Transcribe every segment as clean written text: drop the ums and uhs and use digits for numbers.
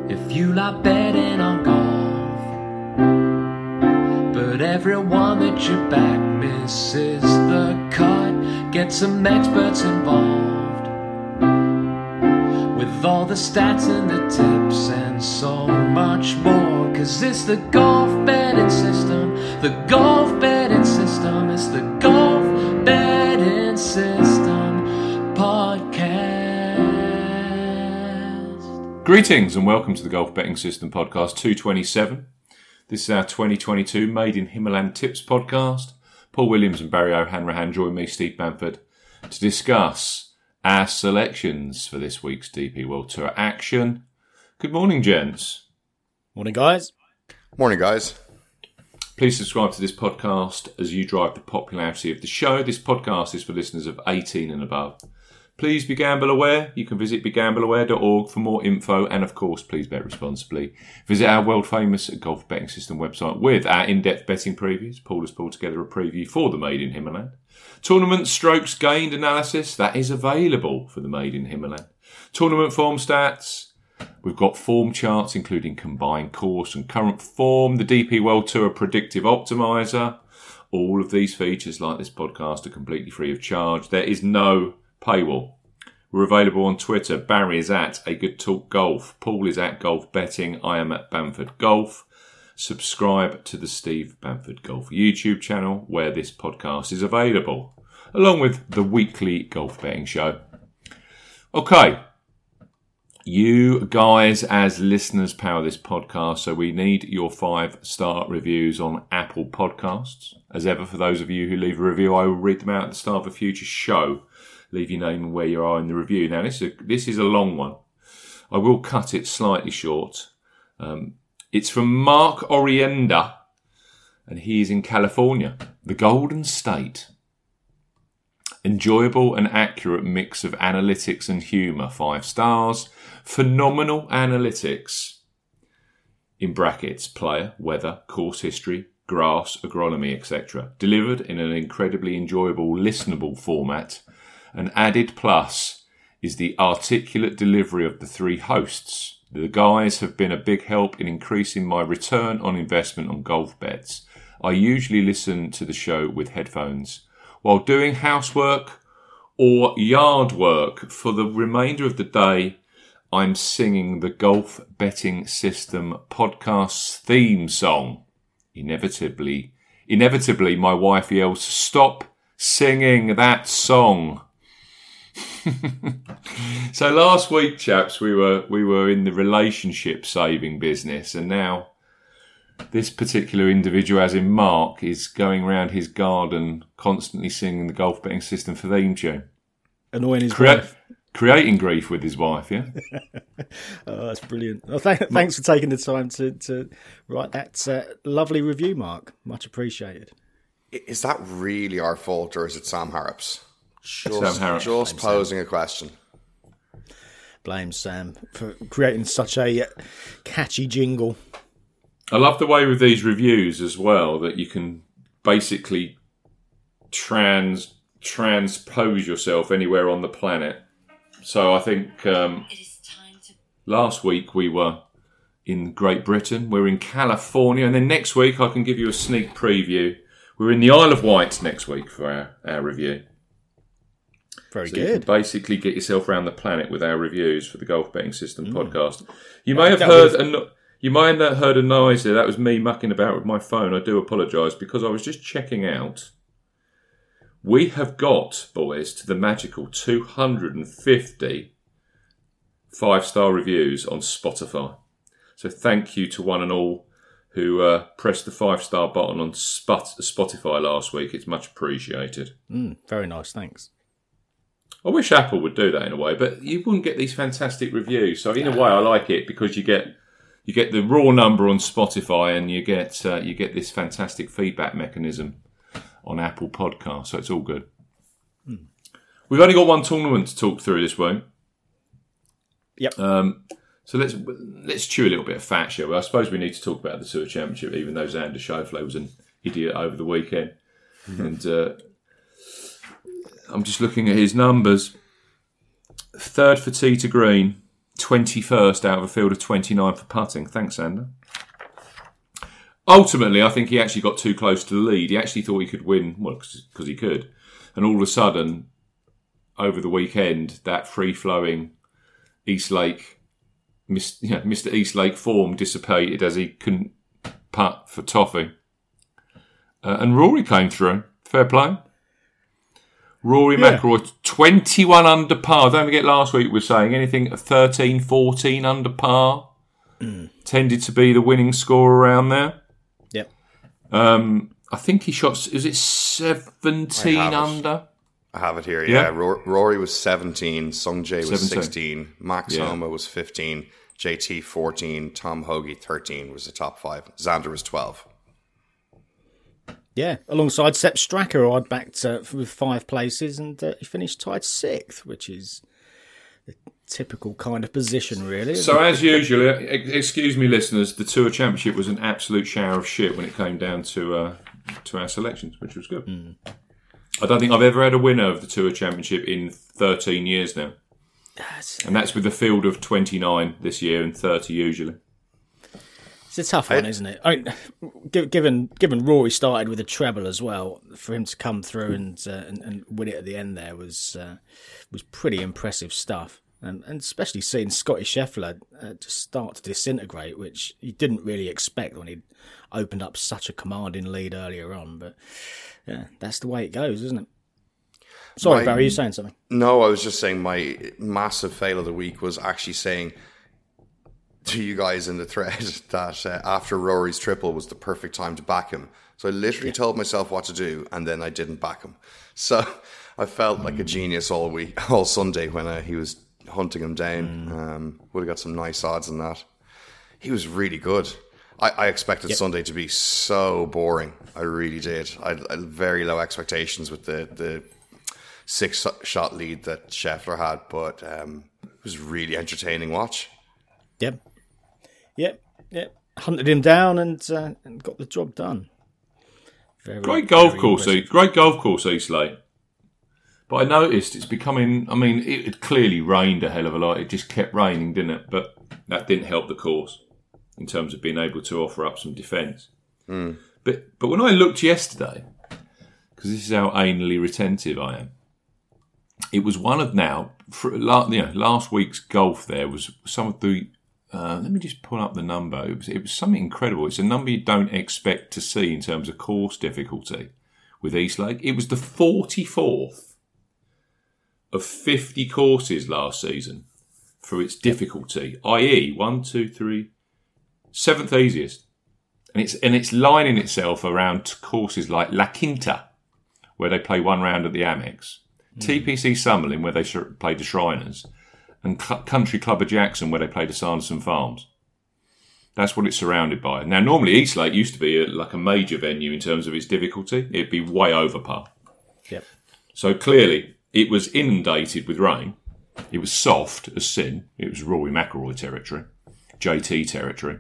if you like betting on golf. But everyone that you back misses the cut. Get some experts involved with all the stats and the tips and so much more. Cause it's the golf betting system, the golf betting system, it's the golf betting system podcast. Greetings and welcome to the Golf Betting System podcast 227. This is our 2022 Made in Himmerland Tips podcast. Paul Williams and Barry O'Hanrahan join me, Steve Bamford, to discuss our selections for this week's DP World Tour action. Good morning, gents. Morning, guys. Morning, guys. Please subscribe to this podcast as you drive the popularity of the show. This podcast is for listeners of 18 and above. Please be gamble aware. You can visit begambleaware.org for more info. And of course, please bet responsibly. Visit our world famous golf betting system website with our in-depth betting previews. Paul has pulled together a preview for the Made in Himmerland. Tournament strokes gained analysis that is available for the Made in Himmerland. Tournament form stats. We've got form charts including combined course and current form. The DP World Tour Predictive Optimizer. All of these features, like this podcast, are completely free of charge. There is no paywall. We're available on Twitter. Barry is at A Good Talk Golf. Paul is at Golf Betting. I am at Bamford Golf. Subscribe to the Steve Bamford Golf YouTube channel where this podcast is available, along with the weekly golf betting show. Okay. You guys as listeners power this podcast, so we need your 5-star reviews on Apple Podcasts. As ever, for those of you who leave a review, I will read them out at the start of a future show. Leave your name and where you are in the review. Now, this is a long one. I will cut it slightly short. It's from Mark Orienda, and he is in California, the Golden State. Enjoyable and accurate mix of analytics and humour, 5 stars. Phenomenal analytics, in brackets, player, weather, course history, grass, agronomy, etc. Delivered in an incredibly enjoyable, listenable format. An added plus is the articulate delivery of the 3 hosts. The guys have been a big help in increasing my return on investment on golf bets. I usually listen to the show with headphones while doing housework or yard work. For the remainder of the day, I'm singing the Golf Betting System podcast's theme song. Inevitably, my wife yells, "Stop singing that song." So last week, chaps, we were in the relationship saving business, and now this particular individual, as in Mark, is going around his garden constantly singing the Golf Betting System theme tune, annoying his wife, creating grief with his wife. Yeah, oh, that's brilliant. Well, thanks for taking the time to write that lovely review, Mark. Much appreciated. Is that really our fault, or is it Sam Harrop's? Just posing a question. Blame Sam for creating such a catchy jingle. I love the way with these reviews as well that you can basically transpose yourself anywhere on the planet. So I think last week we were in Great Britain, we're in California, and then next week I can give you a sneak preview. We're in the Isle of Wight next week for our review. Very so good. You can basically get yourself around the planet with our reviews for the Golf Betting System podcast. You may have heard a noise there. That was me mucking about with my phone. I do apologise because I was just checking out. We have got, boys, to the magical 250 5-star reviews on Spotify. So thank you to one and all who pressed the 5-star button on Spotify last week. It's much appreciated. Very nice, thanks. I wish Apple would do that in a way, but you wouldn't get these fantastic reviews. So in a way, I like it because you get the raw number on Spotify, and you get this fantastic feedback mechanism on Apple Podcasts. So it's all good. We've only got one tournament to talk through this week. Yep. So let's chew a little bit of fat, shall we? I suppose we need to talk about the Tour Championship, even though Xander Schauffele was an idiot over the weekend. And I'm just looking at his numbers. Third for tee to green, 21st out of a field of 29 for putting. Thanks, Sander. Ultimately, I think he actually got too close to the lead. He actually thought he could win, well, because he could. And all of a sudden, over the weekend, that free-flowing Eastlake, Mr. Eastlake form dissipated as he couldn't putt for toffee. And Rory came through. Fair play. Rory McIlroy, 21 under par. Don't forget last week we were saying anything at 13, 14 under par tended to be the winning score around there. Yep. I think he shot, is it 17 under? I have it here, yeah. Rory was 17, Sung Jae was 16, Max Homa was 15, JT 14, Tom Hoagie 13 was the top 5. Xander was 12. Yeah, alongside Sepp Straka, who I'd backed with 5 places, and he finished tied 6th, which is the typical kind of position, really. So, as usual, excuse me, listeners, the Tour Championship was an absolute shower of shit when it came down to our selections, which was good. I don't think I've ever had a winner of the Tour Championship in 13 years now. And that's with a field of 29 this year and 30 usually. It's a tough one, isn't it? I mean, given Rory started with a treble as well, for him to come through and win it at the end there was pretty impressive stuff. And especially seeing Scotty Scheffler just start to disintegrate, which you didn't really expect when he'd opened up such a commanding lead earlier on. But yeah, that's the way it goes, isn't it? Sorry, Barry, you saying something? No, I was just saying my massive fail of the week was actually saying to you guys in the thread that after Rory's triple was the perfect time to back him. So I literally told myself what to do, and then I didn't back him. So I felt like a genius all Sunday when he was hunting him down. Would have got some nice odds on that. He was really good. I expected Sunday to be so boring. I really did. I had very low expectations with the 6-shot lead that Scheffler had, but it was really entertaining watch. Yep. Hunted him down and got the job done. Great golf course, Eastlake. But I noticed it's becoming, I mean, it clearly rained a hell of a lot. It just kept raining, didn't it? But that didn't help the course in terms of being able to offer up some defence. But when I looked yesterday, because this is how anally retentive I am, it was one of last week's golf there was some of the, let me just pull up the number. It was something incredible. It's a number you don't expect to see in terms of course difficulty with Eastlake. It was the 44th of 50 courses last season for its difficulty, i.e. 7th easiest. And it's lining itself around courses like La Quinta, where they play one round at the Amex, TPC Summerlin, where they play the Shriners, and Country Club of Jackson, where they play the Sanderson Farms. That's what it's surrounded by. Now, normally Eastlake used to be like a major venue in terms of its difficulty. It'd be way over par. Yep. So clearly, it was inundated with rain. It was soft as sin. It was Rory McIlroy territory, JT territory.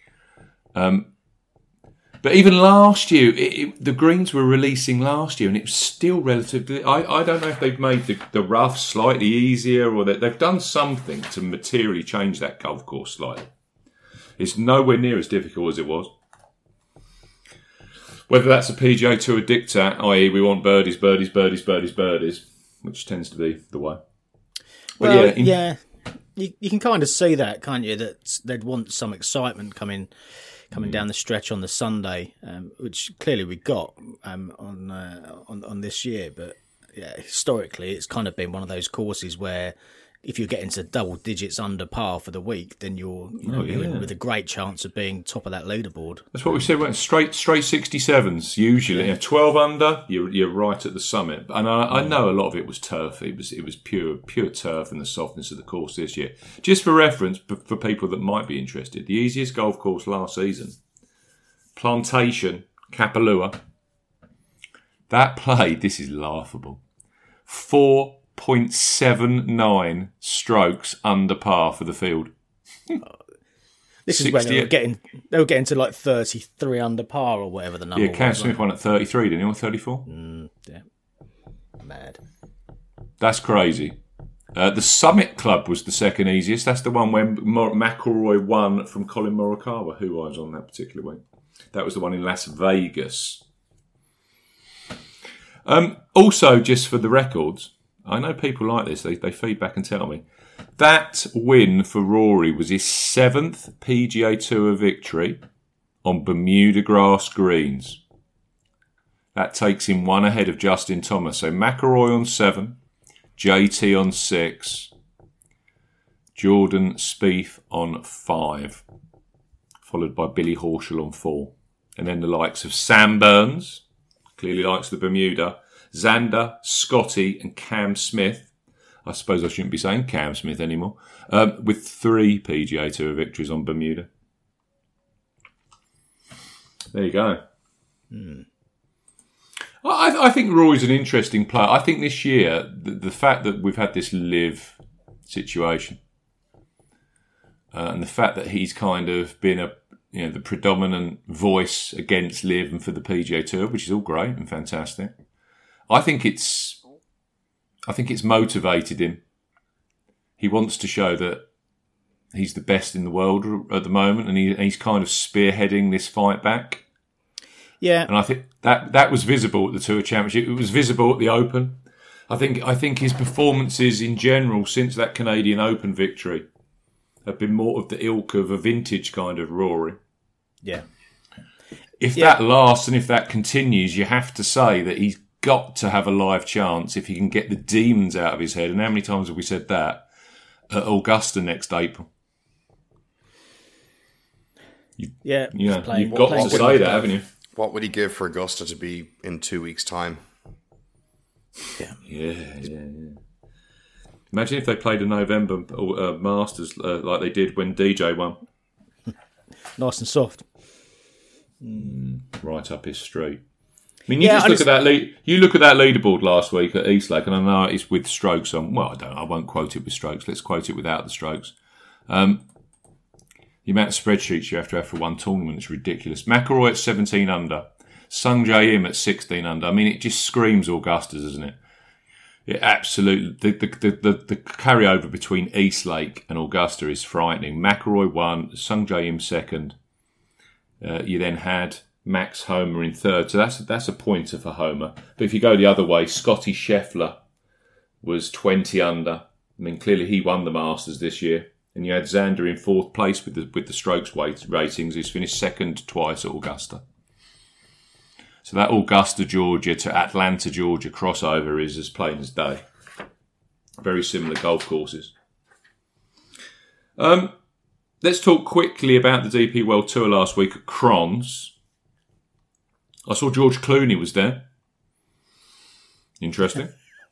But even last year, the greens were releasing last year, and it was still relatively. I don't know if they've made the rough slightly easier, or that they've done something to materially change that golf course slightly. It's nowhere near as difficult as it was. Whether that's a PGA Tour diktat, i.e., we want birdies, which tends to be the way. But you can kind of see that, can't you? That they'd want some excitement coming down the stretch on the Sunday, which clearly we got on this year. But yeah, historically, it's kind of been one of those courses where if you get into double digits under par for the week, then you're in with a great chance of being top of that leaderboard. That's what we said. Straight 67s usually. 12 under, you're right at the summit. And I know a lot of it was turf. It was pure turf and the softness of the course this year. Just for reference, for people that might be interested, the easiest golf course last season, Plantation, Kapalua. That played. This is laughable. 4.79 strokes under par for the field. This is when they were getting to like 33 under par or whatever the number was. Yeah, Cam Smith won at 33, didn't he? Or 34? Yeah. Mad. That's crazy. The Summit Club was the second easiest. That's the one when McIlroy won from Colin Morikawa, who I was on that particular week. That was the one in Las Vegas. Also, just for the records, I know people like this. They feed back and tell me. That win for Rory was his 7th PGA Tour victory on Bermuda grass greens. That takes him one ahead of Justin Thomas. So McIlroy on 7, JT on 6, Jordan Spieth on 5, followed by Billy Horschel on 4. And then the likes of Sam Burns, clearly likes the Bermuda, Xander, Scotty and Cam Smith. I suppose I shouldn't be saying Cam Smith anymore, with 3 PGA Tour victories on Bermuda. There you go. I think Rory's an interesting player. I think this year, the fact that we've had this live situation and the fact that he's kind of been the predominant voice against live and for the PGA Tour, which is all great and fantastic. I think it's motivated him. He wants to show that he's the best in the world at the moment, and he's kind of spearheading this fight back. Yeah, and I think that was visible at the Tour Championship. It was visible at the Open. I think his performances in general since that Canadian Open victory have been more of the ilk of a vintage kind of Rory. Yeah. If that lasts and if that continues, you have to say that he's got to have a live chance if he can get the demons out of his head. And how many times have we said that at Augusta next April? You've got to say that, haven't you? What would he give for Augusta to be in 2 weeks' time? Yeah. Imagine if they played a November Masters like they did when DJ won. Nice and soft. Right up his street. I mean, you look at that. You look at that leaderboard last week at Eastlake, and I know it's with strokes on. Well, I won't quote it with strokes. Let's quote it without the strokes. The amount of spreadsheets you have to have for one tournament is ridiculous. McIlroy at 17 under, Sung Jae Im at 16 under. I mean, it just screams Augustas, doesn't it? It absolutely. The carryover between Eastlake and Augusta is frightening. McIlroy won, Sung Jae Im second. You then had Max Homa in third, so that's a pointer for Homa. But if you go the other way, Scotty Scheffler was 20 under. I mean, clearly he won the Masters this year. And you had Xander in fourth place with the strokes ratings. He's finished second twice at Augusta. So that Augusta, Georgia to Atlanta, Georgia crossover is as plain as day. Very similar golf courses. Let's talk quickly about the DP World Tour last week at Crons. I saw George Clooney was there. Interesting.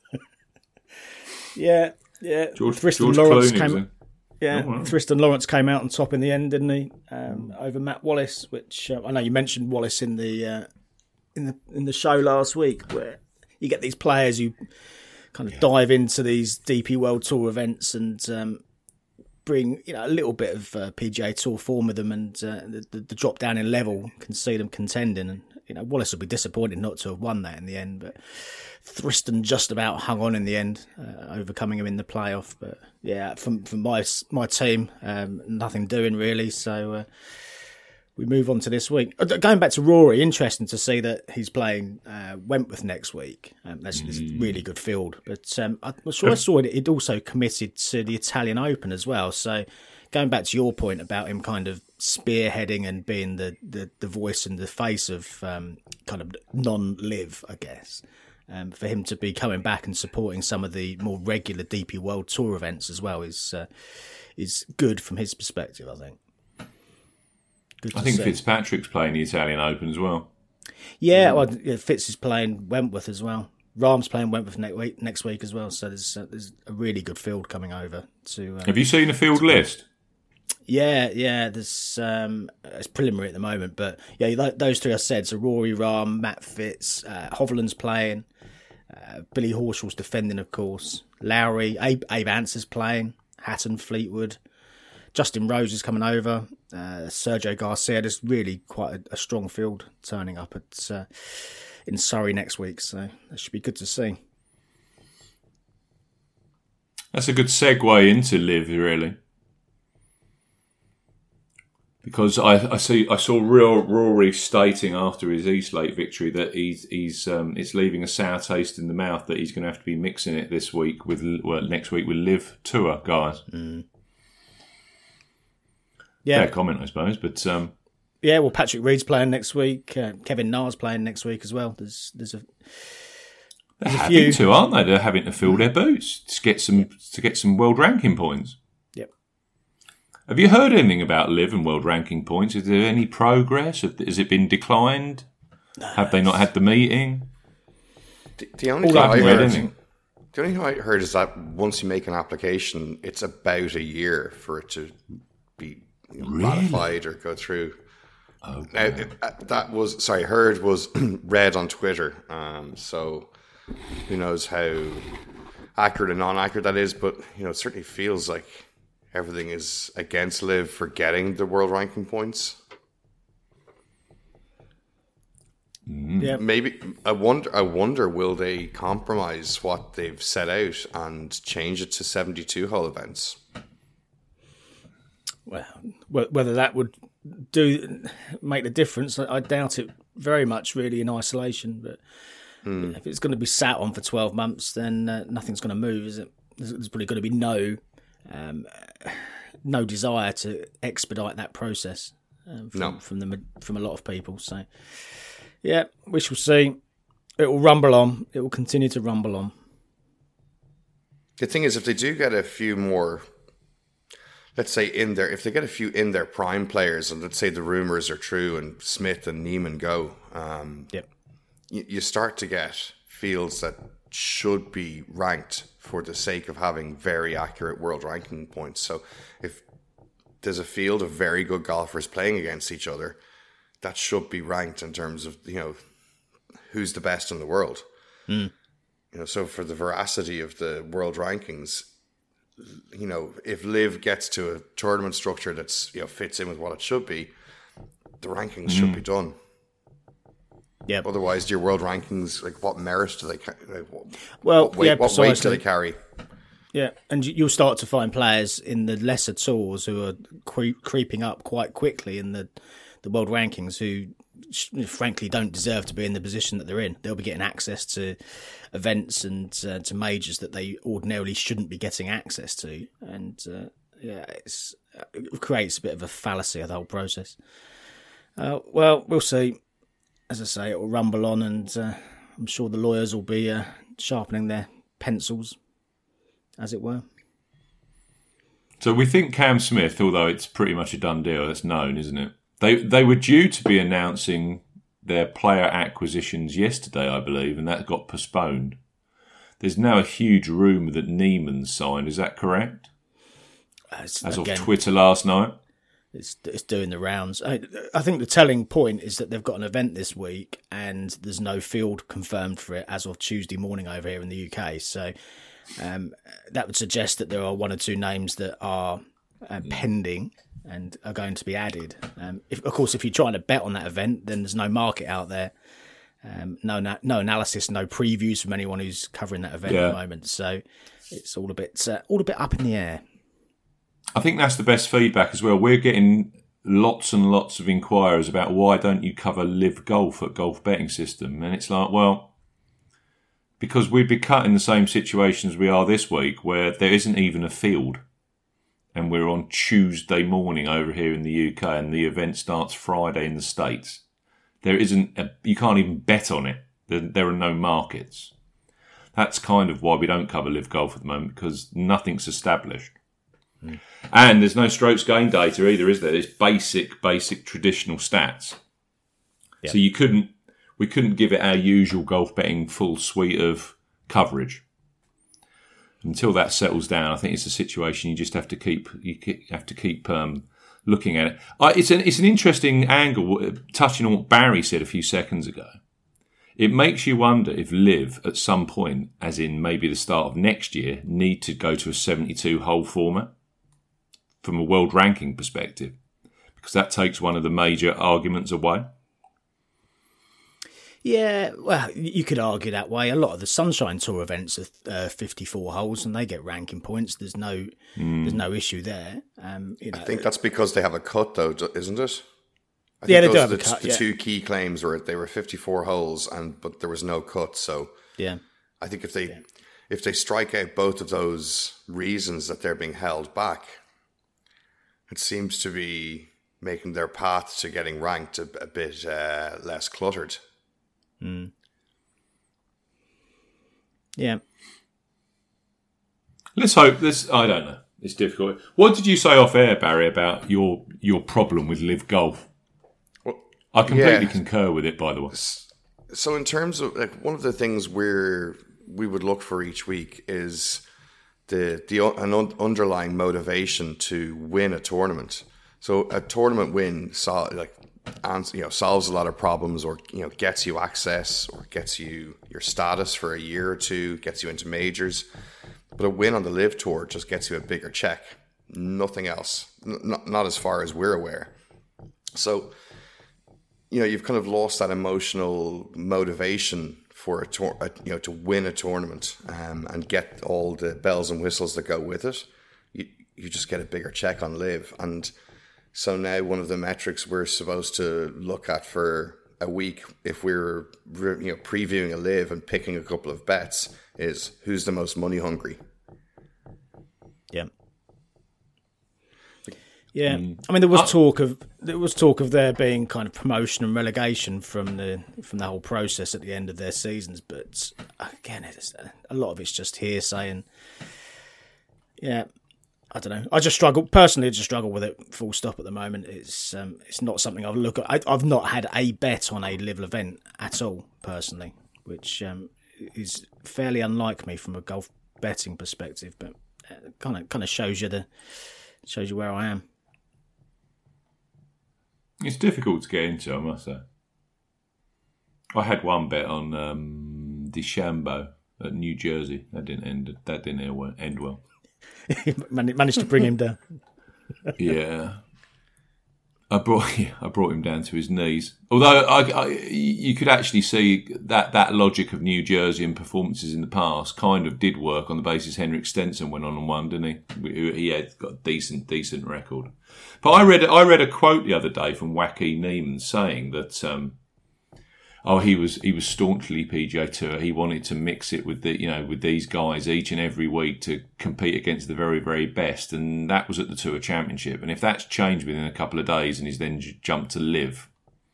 Yeah. George Lawrence came. Yeah, oh, wow. Tristan Lawrence came out on top in the end, didn't he? Over Matt Wallace, which I know you mentioned Wallace in the show last week, where you get these players who kind of dive into these DP World Tour events and bring a little bit of PGA Tour form with them, and the drop down in level can see them contending. And Wallace will be disappointed not to have won that in the end, but Tristan just about hung on in the end, overcoming him in the playoff. But yeah, from my team, nothing doing really. So we move on to this week. Going back to Rory, interesting to see that he's playing Wentworth next week. That's a really good field. But I saw it also committed to the Italian Open as well. So going back to your point about him kind of spearheading and being the voice and the face of kind of non-live, I guess. For him to be coming back and supporting some of the more regular DP World Tour events as well is good from his perspective, I think. I think Fitzpatrick's playing the Italian Open as well. Yeah, well, Fitz is playing Wentworth as well. Rahm's playing Wentworth next week as well. So there's a really good field coming over to. Have you seen the field list? Yeah. There's it's preliminary at the moment, but yeah, those three I said. So Rory, Rahm, Matt Fitz, Hovland's playing. Billy Horschel's defending, of course. Lowry, Abe Answer's playing. Hatton, Fleetwood. Justin Rose is coming over. Sergio Garcia. There's really quite a strong field turning up in Surrey next week, so that should be good to see. That's a good segue into Liv, really. Because I saw Rory stating after his Eastlake victory that it's leaving a sour taste in the mouth that he's going to have to be mixing it next week with Liv Tour guys. Yeah, fair comment, I suppose. But yeah, well, Patrick Reed's playing next week. Kevin Na's playing next week as well. There's a having to, aren't they? They're having to fill their boots to get some world ranking points. Have you heard anything about Liv and world ranking points? Is there any progress? Has it been declined? Have they not had the meeting? The only thing I heard is that once you make an application, it's about a year for it to be ratified or go through. Oh, now, heard was read on Twitter. So who knows how accurate and non-accurate that is? But it certainly feels like everything is against Liv for getting the world ranking points. Yeah, maybe I wonder will they compromise what they've set out and change it to 72 hole events? Well, whether that would make the difference, I doubt it very much, really, in isolation. But if it's going to be sat on for 12 months, then nothing's going to move, is it? There's probably going to be no desire to expedite that process from a lot of people. So, yeah, we shall see. It will rumble on. It will continue to rumble on. The thing is, if they do get a few more, let's say if they get a few in their prime players, and let's say the rumours are true, and Smith and Neiman go, you start to get fields that should be ranked for the sake of having very accurate world ranking points. So if there's a field of very good golfers playing against each other, that should be ranked in terms of who's the best in the world. So for the veracity of the world rankings, if Liv gets to a tournament structure that's fits in with what it should be, the rankings should be done. Yeah. Otherwise, your world rankings, what merit do they carry? What weight do they carry? Yeah, and you'll start to find players in the lesser tours who are creeping up quite quickly in the world rankings who, frankly, don't deserve to be in the position that they're in. They'll be getting access to events and to majors that they ordinarily shouldn't be getting access to. And, it creates a bit of a fallacy of the whole process. Well, we'll see. As I say, it will rumble on, and I'm sure the lawyers will be sharpening their pencils, as it were. So we think Cam Smith, although it's pretty much a done deal, that's known, isn't it? They were due to be announcing their player acquisitions yesterday, I believe, and that got postponed. There's now a huge rumour that Neiman's signed. Is that correct? As of Twitter last night. It's doing the rounds. I think the telling point is that they've got an event this week and there's no field confirmed for it as of Tuesday morning over here in the UK. So that would suggest that there are one or two names that are pending and are going to be added. If you're trying to bet on that event, then there's no market out there. No analysis, no previews from anyone who's covering that event at the moment. So it's all a bit up in the air. I think that's the best feedback as well. We're getting lots and lots of inquiries about why don't you cover Liv Golf at Golf Betting System? And it's like, well, because we'd be cut in the same situation as we are this week, where there isn't even a field. And we're on Tuesday morning over here in the UK, and the event starts Friday in the States. There isn't you can't even bet on it. There are no markets. That's kind of why we don't cover Liv Golf at the moment, because nothing's established. And there's no strokes gained data either, is there? It's basic traditional stats. Yep. So we couldn't give it our usual golf betting full suite of coverage. Until that settles down, I think it's a situation you just have to keep looking at it. It's an interesting angle, touching on what Barry said a few seconds ago. It makes you wonder if Liv, at some point, as in maybe the start of next year, need to go to a 72-hole format from a world ranking perspective, because that takes one of the major arguments away. Yeah, well, you could argue that way. A lot of the Sunshine Tour events are 54 holes, and they get ranking points. There's no issue there. I think that's because they have a cut, though, isn't it? I They think do those have are a cut. the Yeah. two key claims were they were 54 holes, but there was no cut. So Yeah, I think if they strike out both of those reasons that they're being held back, it seems to be making their path to getting ranked a bit less cluttered. yeah. Let's hope this. I don't know. It's difficult. What did you say off air, Barry, about your problem with Live Golf? Well, I completely yeah. concur with it, by the way. So in terms of one of the things we would look for each week is an underlying motivation to win a tournament. So a tournament win solves a lot of problems, or gets you access, or gets you your status for a year or two, gets you into majors. But a win on the Live Tour just gets you a bigger check. Nothing else. Not as far as we're aware. So you've kind of lost that emotional motivation for to win a tournament and get all the bells and whistles that go with it. You just get a bigger check on Live. And so now one of the metrics we're supposed to look at for a week, if we're previewing a Live and picking a couple of bets, is who's the most money hungry. Yeah. Yeah, I mean, there was talk of there being kind of promotion and relegation from the whole process at the end of their seasons, but again, a lot of it's just hearsay, and yeah, I don't know. I just struggle with it. Full stop. At the moment, it's not something I've looked at. I've not had a bet on a Live event at all personally, which is fairly unlike me from a golf betting perspective, but kind of shows you where I am. It's difficult to get into, I must say. I had one bet on DeChambeau at New Jersey. That didn't end well. Managed to bring him down. Yeah. I brought him down to his knees. Although you could actually see that logic of New Jersey and performances in the past kind of did work on the basis Henrik Stenson went on and won, didn't he? He had got a decent record. But I read a quote the other day from Wacky Neiman saying that he was staunchly PGA Tour. He wanted to mix it with with these guys each and every week to compete against the very, very best, and that was at the Tour Championship. And if that's changed within a couple of days, and he's then jumped to Live,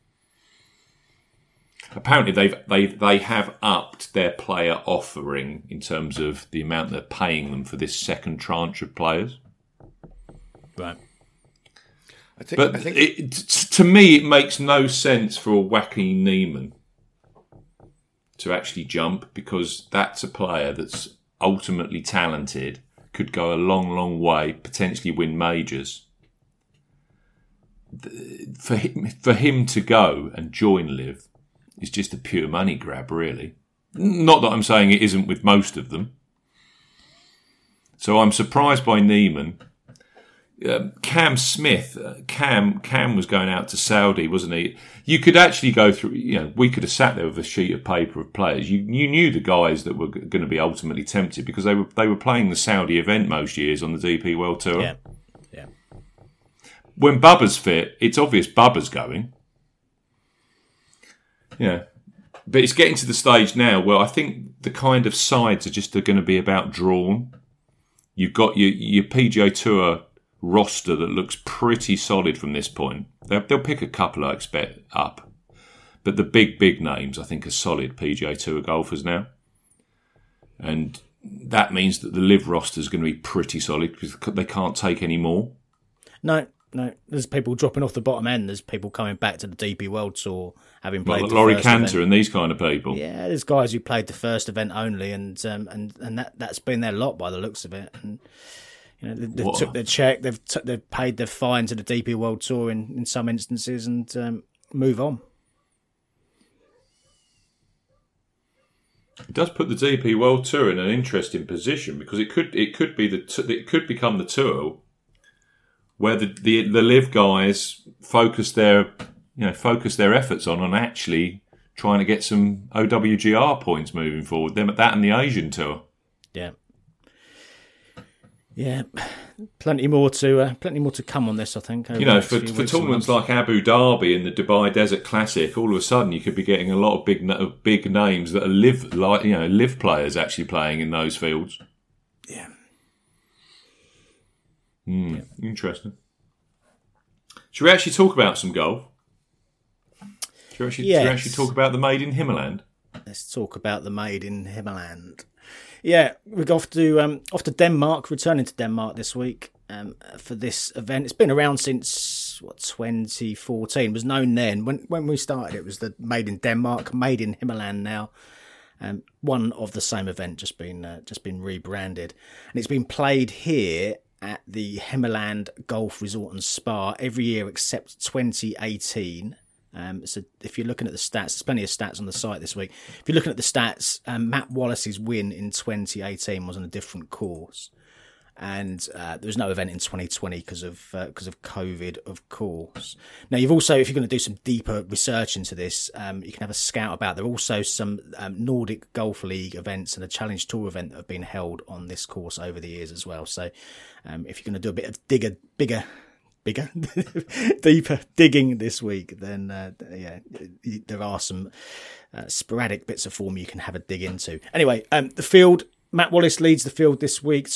apparently they have upped their player offering in terms of the amount they're paying them for this second tranche of players. Right. I think to me, it makes no sense for a Wacky Neiman to actually jump, because that's a player that's ultimately talented, could go a long, long way, potentially win majors. For him to go and join Live is just a pure money grab, really. Not that I'm saying it isn't with most of them. So I'm surprised by Neiman. Cam Smith, Cam was going out to Saudi, wasn't he? You could actually go through, we could have sat there with a sheet of paper of players. You knew the guys that were going to be ultimately tempted, because they were playing the Saudi event most years on the DP World Tour. Yeah. When Bubba's fit, it's obvious Bubba's going. Yeah. But it's getting to the stage now where I think the kind of sides are going to be about drawn. You've got your PGA Tour roster that looks pretty solid from this point. They'll pick a couple, I expect, up. But the big names, I think, are solid PGA Tour golfers now. And that means that the Live roster is going to be pretty solid, because they can't take any more. No. There's people dropping off the bottom end. There's people coming back to the DP World Tour, having played like the Laurie first Cantor event. and these kind of people. Yeah, there's guys who played the first event only, and that's been their lot by the looks of it. And they took their check, they've paid their fine to the DP World Tour in some instances, and move on. It does put the DP World Tour in an interesting position, because it could become the tour where the Live guys focus their efforts on actually trying to get some OWGR points moving forward. Them that and the Asian Tour. Yeah. Yeah, plenty more to come on this, I think. You know, for tournaments like Abu Dhabi and the Dubai Desert Classic, all of a sudden you could be getting a lot of big names that are live players actually playing in those fields. Yeah. Interesting. Should we actually talk about some golf? Should we actually talk about the Made in Himmerland? Let's talk about the Made in Himmerland. Yeah, we go off to Denmark, returning to Denmark this week for this event. It's been around since 2014. It was known then. When we started, it was the Made in Denmark, Made in Himmerland now. One of the same event, just been rebranded, and it's been played here at the Himmerland Golf Resort and Spa every year except 2018. So if you're looking at the stats, there's plenty of stats on the site this week. If you're looking at the stats, Matt Wallace's win in 2018 was on a different course, and there was no event in 2020 because of COVID, of course. Now you've also, if you're going to do some deeper research into this, you can have a scout about. There are also some Nordic Golf League events and a Challenge Tour event that have been held on this course over the years as well. So if you're going to do a bit of deeper digging this week, then there are some sporadic bits of form you can have a dig into. Anyway, the field, Matt Wallace leads the field this week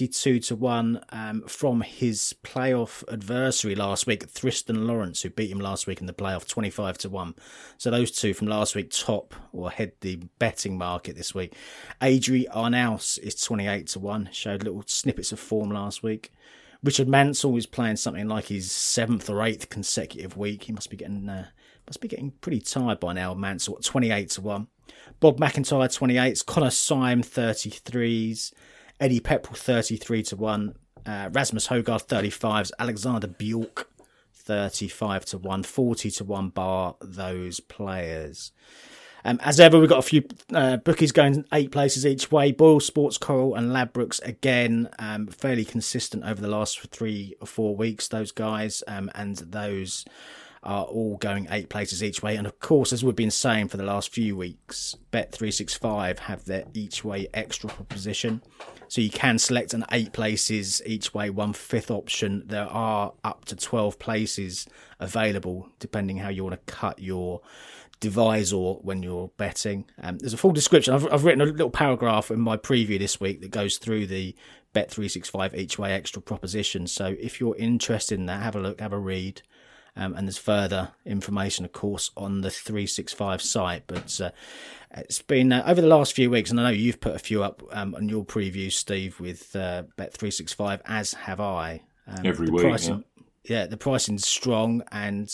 22-1 from his playoff adversary last week, Tristan Lawrence, who beat him last week in the playoff 25-1. So those two from last week top or head the betting market this week. Adri Arnaus is 28-1, showed little snippets of form last week. Richard Mansell is playing something like his 7th or 8th consecutive week. He must be getting pretty tired by now. Mansell at 28-1. Bob McIntyre 28s. Connor Syme 33s. Eddie Pepperell 33-1. Rasmus Højgaard 35s. Alexander Bjork 35-1. 40-1 bar those players. As ever, we've got a few bookies going 8 places each way. Boyle Sports, Coral and Ladbrokes, again, fairly consistent over the last 3 or 4 weeks, those guys. And those are all going 8 places each way. And of course, as we've been saying for the last few weeks, Bet365 have their each way extra proposition. So you can select an 8 places each way, 1/5 option. There are up to 12 places available, depending how you want to cut your divisor when you're betting. There's a full description. I've written a little paragraph in my preview this week that goes through the Bet365 each way extra proposition. So if you're interested in that, have a look, have a read. And there's further information, of course, on the 365 site. But it's been over the last few weeks, and I know you've put a few up on your preview, Steve, with Bet365, as have I. Every week, pricing, yeah, the pricing's strong, and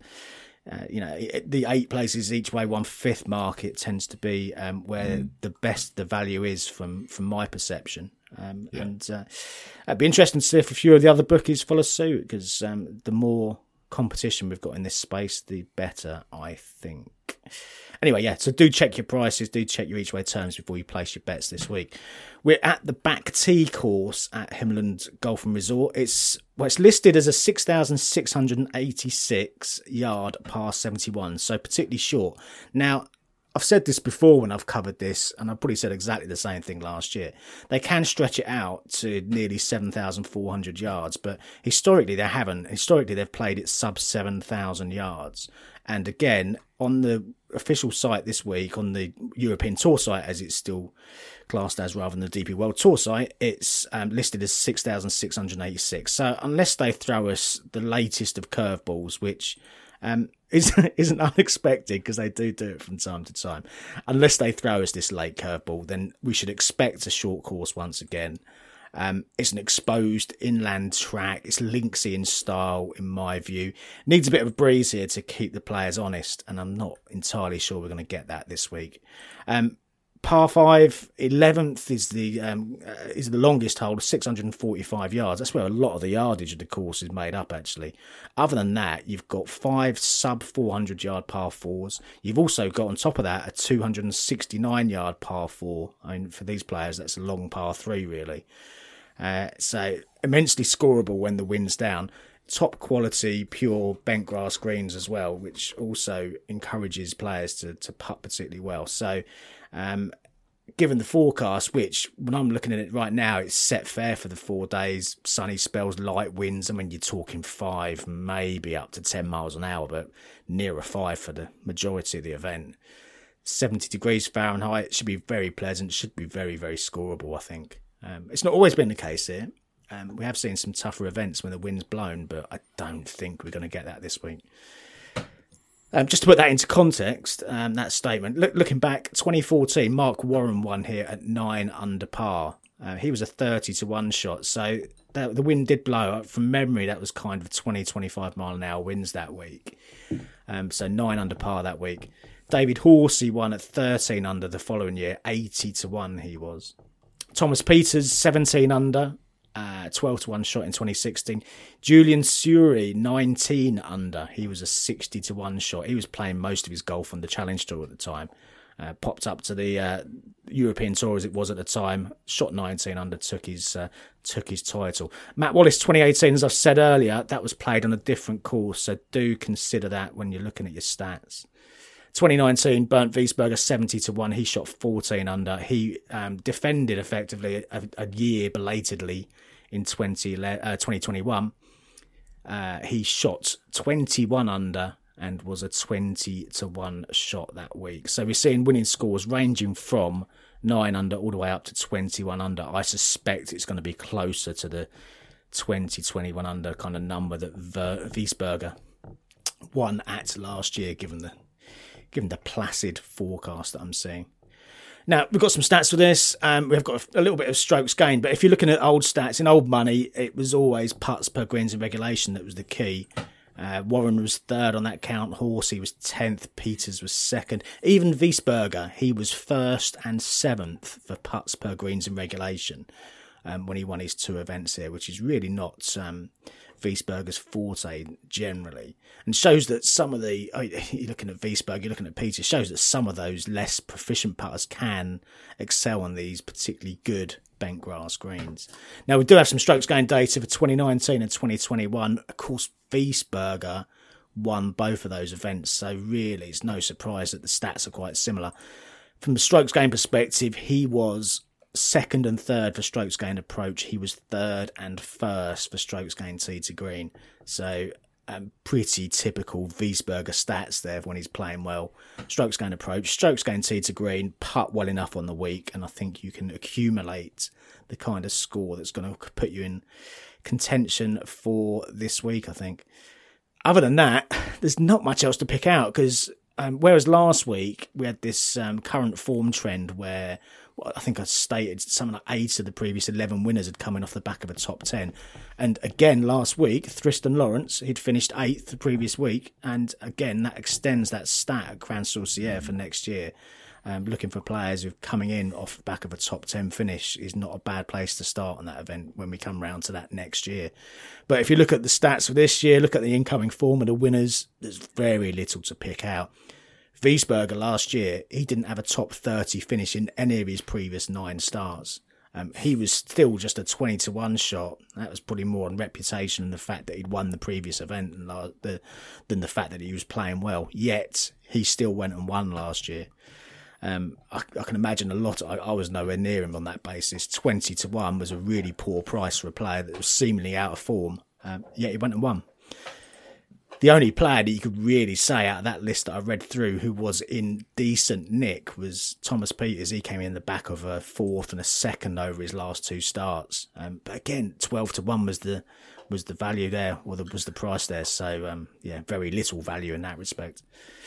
the 8 places each way, 1/5 market tends to be where the best the value is from my perception. And it'd be interesting to see if a few of the other bookies follow suit, because the more competition we've got in this space, the better, I think. Anyway, yeah, so do check your prices, do check your each way terms before you place your bets this week. We're at the Back Tee course at Himmerland Golf and Resort. It's listed as a 6,686 yard par 71, so particularly short. Now, I've said this before when I've covered this, and I've probably said exactly the same thing last year. They can stretch it out to nearly 7,400 yards, but historically they haven't. Historically, they've played it sub 7,000 yards. And again, on the official site this week, on the European Tour site, as it's still classed as rather than the DP World Tour site, it's listed as 6,686. So unless they throw us the latest of curveballs, which isn't unexpected, because they do it from time to time. Unless they throw us this late curveball, then we should expect a short course once again. It's an exposed inland track. It's linksy in style, in my view. Needs a bit of a breeze here to keep the players honest, and I'm not entirely sure we're going to get that this week. Par 5, 11th is the longest hole, 645 yards. That's where a lot of the yardage of the course is made up, actually. Other than that, you've got 5 sub 400 yard par 4s. You've also got on top of that a 269 yard par 4. I mean, for these players, that's a long par 3, really. So immensely scoreable when the wind's down. top quality, pure bent grass greens as well, which also encourages players to putt particularly well. So, given the forecast, which when I'm looking at it right now, it's set fair for the 4 days, sunny spells, light winds. I mean, you're talking 5, maybe up to 10 miles an hour, but nearer 5 for the majority of the event. 70 degrees Fahrenheit, should be very pleasant, should be very, very scoreable, I think. It's not always been the case here. We have seen some tougher events when the wind's blown, but I don't think we're going to get that this week. Just to put that into context, that statement, looking back, 2014, Mark Warren won here at 9 under par. He was a 30-1 shot, so the wind did blow. From memory, that was kind of 20-25 mile an hour winds that week. So 9 under par that week. David Horsey won at 13 under the following year, 80-1 he was. Thomas Pieters, 17 under. 12-1 shot in 2016. Julian Suri, 19 under. He was a 60-1 shot. He was playing most of his golf on the Challenge Tour at the time. Popped up to the European Tour as it was at the time. Shot 19 under. Took his title. Matt Wallace, 2018. As I've said earlier, that was played on a different course. So do consider that when you're looking at your stats. 2019, Bernd Wiesberger, 70-1. He shot 14 under. He defended effectively a year belatedly in 2021. He shot 21 under and was a 20-1 shot that week. So we're seeing winning scores ranging from 9 under all the way up to 21 under. I suspect it's going to be closer to the 20-21 under kind of number that Wiesberger won at last year, given the placid forecast that I'm seeing. Now, we've got some stats for this. We've got a little bit of strokes gained, but if you're looking at old stats, in old money, it was always putts per greens in regulation that was the key. Warren was 3rd on that count. Horsey was 10th. Pieters was 2nd. Even Wiesberger, he was 1st and 7th for putts per greens in regulation when he won his 2 events here, which is really not Wiesberger's forte generally, and shows that some of the, you're looking at Wiesberger, you're looking at Pieters, shows that some of those less proficient putters can excel on these particularly good bent grass greens. Now, we do have some strokes gained data for 2019 and 2021. Of course, Wiesberger won both of those events, so really it's no surprise that the stats are quite similar. From the strokes gained perspective, he was 2nd and 3rd for strokes gained approach. He was 3rd and 1st for strokes gained tee to green. So pretty typical Wiesberger stats there when he's playing well. Strokes gained approach, strokes gained tee to green, putt well enough on the week, and I think you can accumulate the kind of score that's going to put you in contention for this week, I think. Other than that, there's not much else to pick out, because whereas last week we had this current form trend where I think I stated something like 8 of the previous 11 winners had come in off the back of a top 10. And again, last week, Tristan Lawrence, he'd finished 8th the previous week. And again, that extends that stat at Grand Sorcière for next year. Looking for players who are coming in off the back of a top 10 finish is not a bad place to start on that event when we come round to that next year. But if you look at the stats for this year, look at the incoming form of the winners, there's very little to pick out. Wiesberger last year, he didn't have a top 30 finish in any of his previous 9 starts. He was still just a 20-1 shot. That was probably more on reputation and the fact that he'd won the previous event than the fact that he was playing well. Yet, he still went and won last year. I can imagine a lot. I was nowhere near him on that basis. 20-1 was a really poor price for a player that was seemingly out of form. Yet he went and won. The only player that you could really say out of that list that I read through who was in decent nick was Thomas Pieters. He came in the back of a 4th and a 2nd over his last 2 starts. But again, 12-1 was the value there, or was the price there. So very little value in that respect.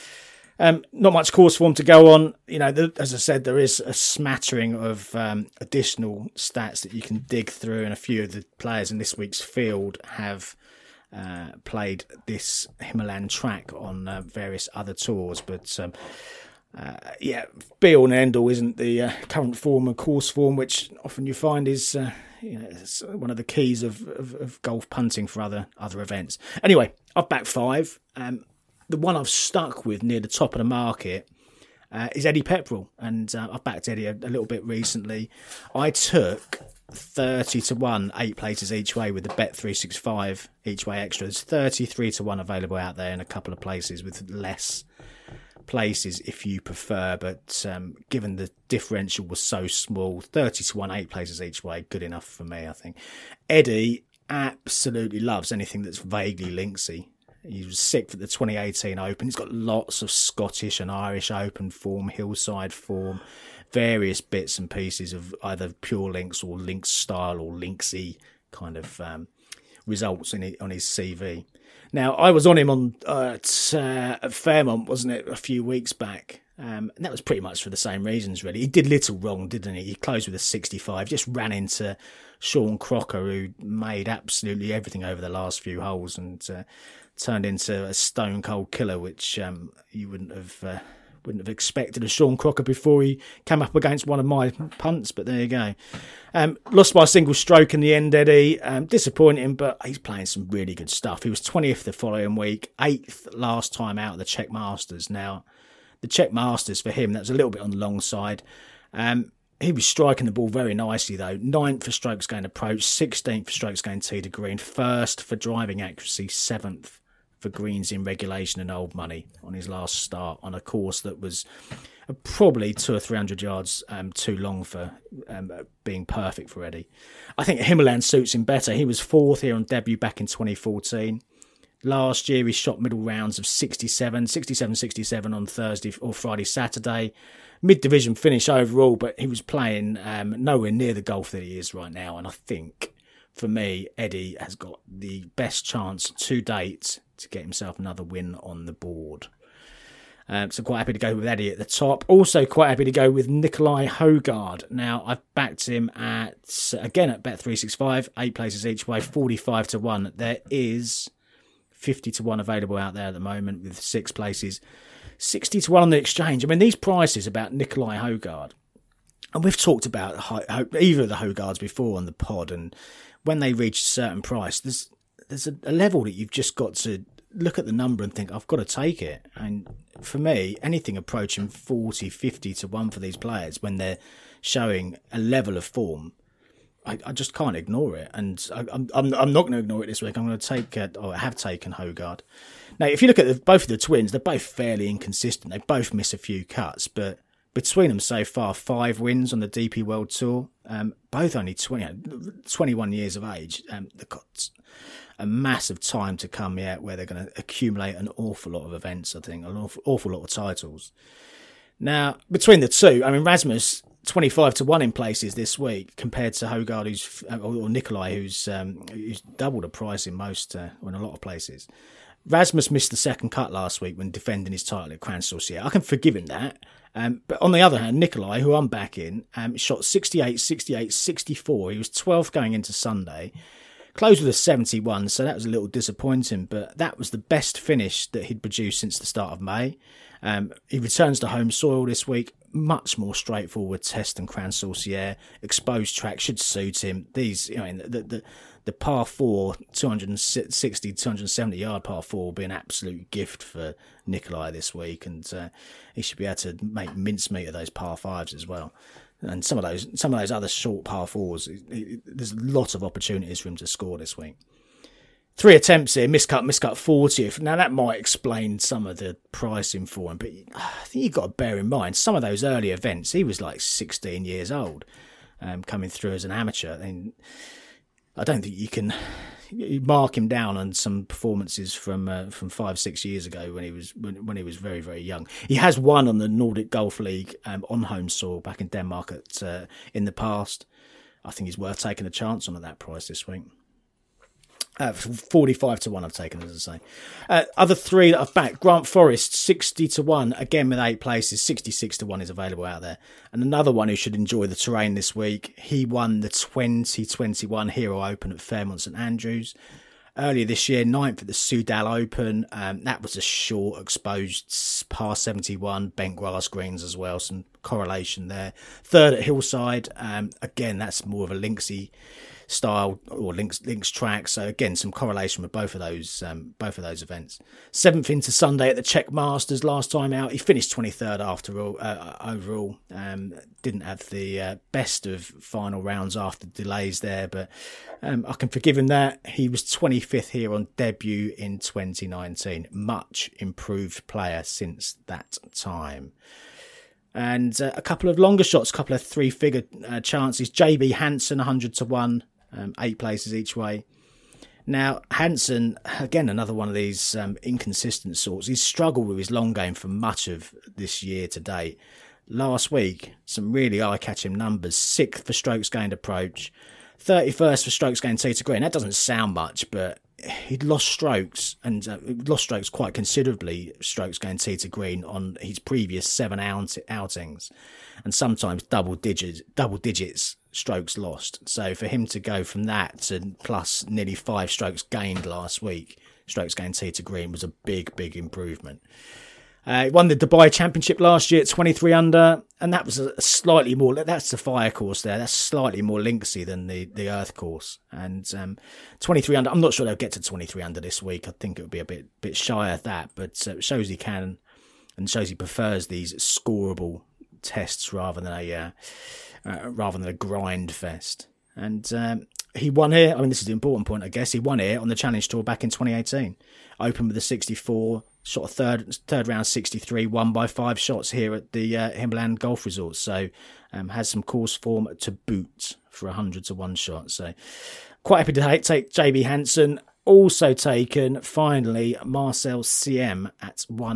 Not much course form to go on. As I said, there is a smattering of additional stats that you can dig through, and a few of the players in this week's field have played this Himalayan track on various other tours, but be all and end all isn't the current form and course form, which often you find is it's one of the keys of golf punting for other events. Anyway, I've backed 5. The one I've stuck with near the top of the market is Eddie Pepperell, and I've backed Eddie a little bit recently. I took 30 to 1, 8 places each way with the Bet365 each way extra. There's 33 to 1 available out there in a couple of places with less places if you prefer, but given the differential was so small, 30 to 1, 8 places each way, good enough for me, I think. Eddie absolutely loves anything that's vaguely linksy. He was sixth at the 2018 Open. He's got lots of Scottish and Irish Open form, Hillside form, various bits and pieces of either pure links or links style or linksy kind of results on his CV. Now, I was on him at Fairmont, wasn't it, a few weeks back? And that was pretty much for the same reasons, really. He did little wrong, didn't he? He closed with a 65, just ran into Sean Crocker, who made absolutely everything over the last few holes and turned into a stone-cold killer, which you wouldn't have expected of Sean Crocker before he came up against one of my punts, but there you go. Lost by a single stroke in the end, Eddie. Disappointing, but he's playing some really good stuff. He was 20th the following week, 8th last time out of the Czech Masters. Now, the Czech Masters for him, that was a little bit on the long side. He was striking the ball very nicely, though. 9th for strokes gained approach, 16th for strokes gained tee to green, 1st for driving accuracy, 7th for greens in regulation and old money on his last start on a course that was probably 200 or 300 yards too long for being perfect for Eddie. I think Himmerland suits him better. He was 4th here on debut back in 2014. Last year he shot middle rounds of 67 on Thursday or Friday, Saturday. Mid-division finish overall, but he was playing nowhere near the golf that he is right now. And I think, for me, Eddie has got the best chance to date to get himself another win on the board. So quite happy to go with Eddie at the top. Also quite happy to go with Nicolai Højgaard. Now, I've backed him at Bet365, 8 places each way, 45 to 1. There is 50 to 1 available out there at the moment with 6 places. 60 to 1 on the exchange. I mean, these prices about Nicolai Højgaard, and we've talked about either of the Højgaards before on the pod, and when they reach a certain price, there's a level that you've just got to look at the number and think, I've got to take it. And for me, anything approaching 40, 50 to 1 for these players when they're showing a level of form, I just can't ignore it. And I'm not going to ignore it this week. I'm going to take, I have taken Højgaard. Now, if you look at both of the twins, they're both fairly inconsistent. They both miss a few cuts, but between them so far, 5 wins on the DP World Tour, both only 21 years of age. They've got a massive time to come yet where they're going to accumulate an awful lot of events, I think, an awful lot of titles. Now, between the two, I mean, Rasmus, 25 to 1 in places this week compared to Højgaard, or Nicolai, who's double the price in in a lot of places. Rasmus missed the second cut last week when defending his title at Cran-Saucier. I can forgive him that. But on the other hand, Nicolai, who I'm backing, shot 68, 68, 64. He was 12th going into Sunday. Closed with a 71, so that was a little disappointing, but that was the best finish that he'd produced since the start of May. He returns to home soil this week. Much more straightforward test than Cran-Saucier. Exposed track should suit him. These, the par 4, 260, 270 yard par 4 will be an absolute gift for Nicolai this week, and he should be able to make mincemeat of those par 5s as well. And some of those other short par 4s, there's lots of opportunities for him to score this week. 3 attempts here, miscut 40th. Now, that might explain some of the pricing for him, but I think you've got to bear in mind, some of those early events, he was like 16 years old, coming through as an amateur. And I don't think you can mark him down on some performances from 5-6 years ago when he was very, very young. He has won on the Nordic Golf League on home soil back in Denmark in the past. I think he's worth taking a chance on at that price this week. 45 to 1 I've taken, as I say. Other 3 that I've backed. Grant Forrest, 60 to 1, again with 8 places. 66 to 1 is available out there. And another one who should enjoy the terrain this week. He won the 2021 Hero Open at Fairmont St Andrews. Earlier this year, 9th at the Sudal Open. That was a short, exposed par 71, bent grass greens as well. Some correlation there. 3rd at Hillside. Again, that's more of a linksy style or links track. So again, some correlation with both of those events. 7th into Sunday at the Czech Masters. Last time out, he finished 23rd after all. Overall, didn't have the best of final rounds after delays there, but I can forgive him that. He was 25th here on debut in 2019. Much improved player since that time. And a couple of longer shots, a couple of 3-figure chances. JB Hansen, 100-1, 8 places each way. Now, Hansen, again, another one of these inconsistent sorts. He's struggled with his long game for much of this year to date. Last week, some really eye-catching numbers. 6th for strokes gained approach, 31st for strokes gained tee to green. That doesn't sound much, but he'd lost strokes, and lost strokes quite considerably, strokes gained tee to green on his previous 7 outings, and sometimes double digits strokes lost. So for him to go from that to plus nearly 5 strokes gained last week, strokes gained tee to green, was a big improvement. He won the Dubai Championship last year at 23 under, and that was a slightly more, that's the fire course there, that's slightly more linksy than the Earth course. And 23 under, I'm not sure they'll get to 23 under this week. I think it would be a bit shy of that, but it shows he can, and shows he prefers these scoreable tests rather than a grind fest. And he won here, I mean, this is the important point, I guess. He won here on the Challenge Tour back in 2018. Opened with a 64, shot a third round 63, won by 5 shots here at the Himalayan Golf Resort. So has some course form to boot for 100-1 shot. So quite happy to take JB Hansen. Also taken, finally, Marcel Siem at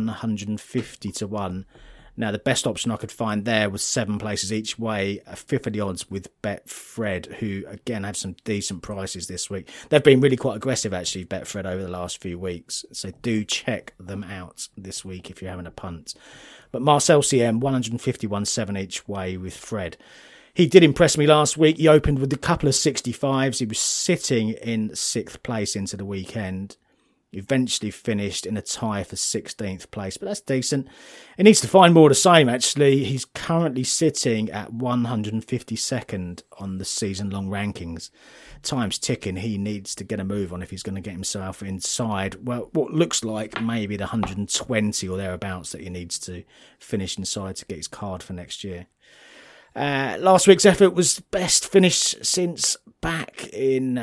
150-1. Now, the best option I could find there was 7 places each way, a fifth of the odds with Betfred, who, again, have some decent prices this week. They've been really quite aggressive, actually, Betfred, over the last few weeks. So do check them out this week if you're having a punt. But Marcel Siem, 151.7 each way with Fred. He did impress me last week. He opened with a couple of 65s. He was sitting in 6th place into the weekend. Eventually finished in a tie for 16th place, but that's decent. He needs to find more of the same, actually. He's currently sitting at 152nd on the season-long rankings. Time's ticking. He needs to get a move on if he's going to get himself inside, well, what looks like maybe the 120 or thereabouts that he needs to finish inside to get his card for next year. Last week's effort was best finish since back in,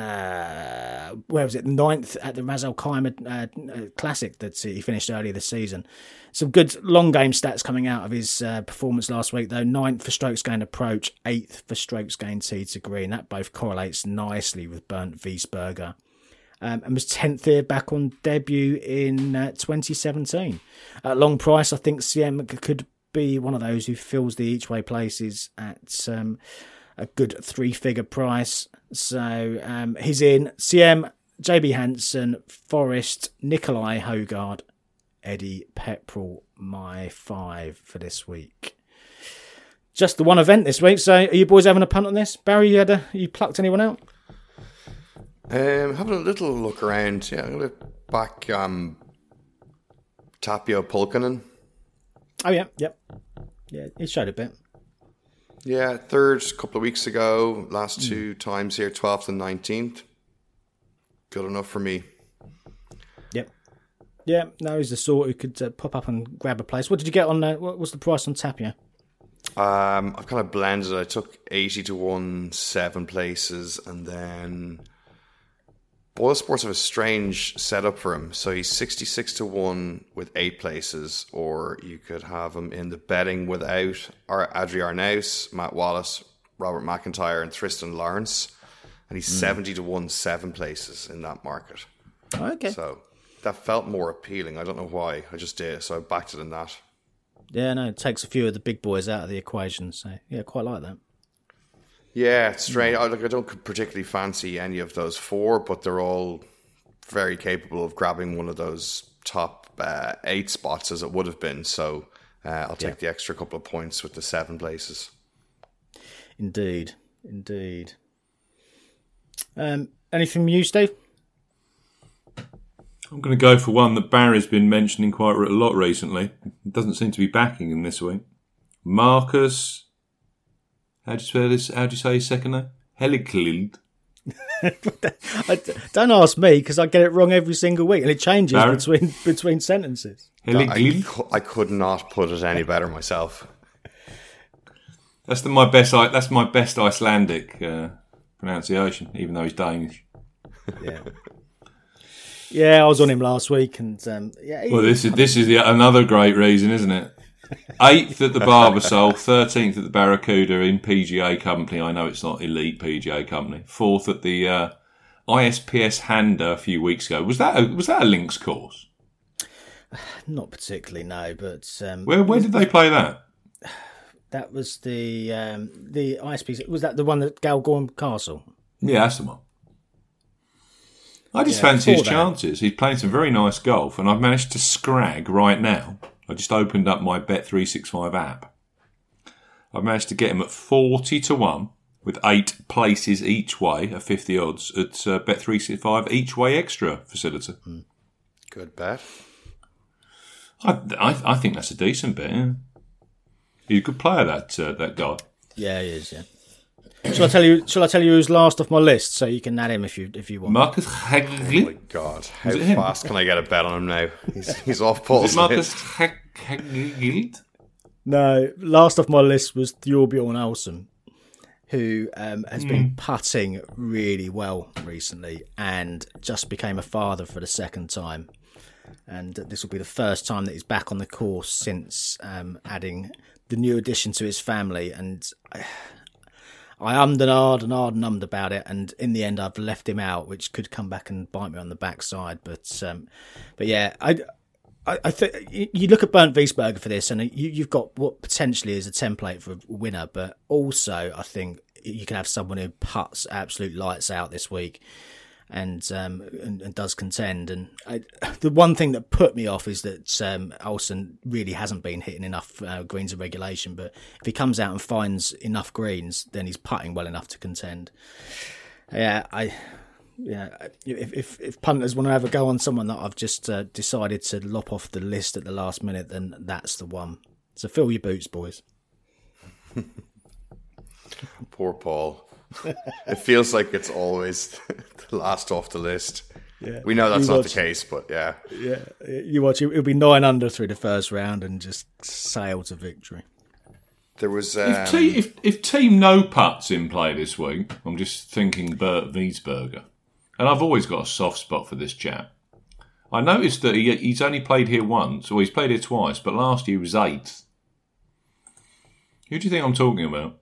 9th at the Ras Al Khaimah Classic that he finished earlier this season. Some good long game stats coming out of his performance last week, though. 9th for strokes gained approach, 8th for strokes gained tee to green. That both correlates nicely with Bernd Wiesberger. And was 10th here back on debut in 2017. At long price, I think Siem could be one of those who fills the each way places at a good 3-figure price. So he's in. Siem, JB Hansen, Forrest, Nikolai Højgaard, Eddie Pepperell, my 5 for this week. Just the one event this week. So are you boys having a punt on this? Barry, you plucked anyone out? Having a little look around. Yeah, I'm going to back Tapio Pulkkinen. Oh, yeah, yep. Yeah, he showed a bit. Yeah, 3rd a couple of weeks ago. Last 2 times here, 12th and 19th. Good enough for me. Yep. Yeah, no, he's the sort who could pop up and grab a place. What did you get on what was the price on Tapia? I've kind of blended. I took 80-1, 7 places, and then Boyle Sports have a strange setup for him. So he's 66-1 with 8 places, or you could have him in the betting without Adri Arnaus, Matt Wallace, Robert McIntyre, and Tristan Lawrence. And he's 70-1, 7 places in that market. Okay. So that felt more appealing. I don't know why. I just did. So I backed it in that. Yeah, no, it takes a few of the big boys out of the equation. So, yeah, quite like that. Yeah, it's strange. I don't particularly fancy any of those 4, but they're all very capable of grabbing one of those top 8 spots as it would have been. So I'll take the extra couple of points with the 7 places. Indeed. Anything from you, Steve? I'm going to go for one that Barry's been mentioning quite a lot recently. It doesn't seem to be backing him this week. Marcus... How do you spell this? How do you say his second name? Hellekilde. Don't ask me because I get it wrong every single week, and it changes No. between sentences. I could not put it any better myself. That's my best Icelandic pronunciation, even though he's Danish. Yeah, I was on him last week, and Well, this is another great reason, isn't it? 8th at the Barbasol, 13th at the Barracuda in PGA Company. I know it's not elite PGA Company. 4th at the ISPS Handa a few weeks ago. Was that a links course? not particularly, no. But Where did they play that? that was the ISP. Was that the one at Galgorm Castle? Yeah, that's the one. I just fancy his before that. chances. He's playing some very nice golf, and I've managed to scrag right now. I just opened up my Bet365 app. I've managed to get him at 40-1 with 8 places each way at 50 odds at Bet365 each way extra facility. Good bet. I think that's a decent bet. Yeah. He's a good player, that guy. Yeah, he is. Yeah. Shall I tell you who's last off my list so you can add him if you want? Marcus Oh my Hagley. God, how it him? fast can I get a bet on him now? He's off Is Paul's it Marcus list. Hagley? No, last off my list was Thorbjorn Olsen, who has been putting really well recently and just became a father for the second time. And this will be the first time that he's back on the course since adding the new addition to his family. And I ummed and ummed about it, and in the end I've left him out, which could come back and bite me on the backside. But yeah, I think you look at Bernd Wiesberger for this, and you've got what potentially is a template for a winner, but also I think you can have someone who puts absolute lights out this week and does contend. And the one thing that put me off is that Olsen really hasn't been hitting enough greens of regulation, but if he comes out and finds enough greens, then he's putting well enough to contend. If punters want to have a go on someone that I've just decided to lop off the list at the last minute, then that's the one. So fill your boots, boys. Poor Paul. It feels like it's always the last off the list. Yeah. We know that's not the case, but yeah. Yeah, you watch. It'll be 9 under through the first round and just sail to victory. There was If Team No Putts in play this week, I'm just thinking Bert Wiesberger. And I've always got a soft spot for this chap. I noticed that he's only played here once, or he's played here twice, but last year he was 8th. Who do you think I'm talking about?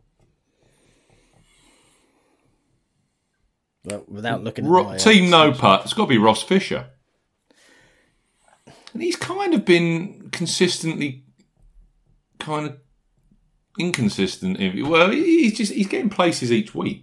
Well, without looking at my, Team No Putt, it's got to be Ross Fisher. And he's kind of been consistently kind of inconsistent. Well, he's getting places each week.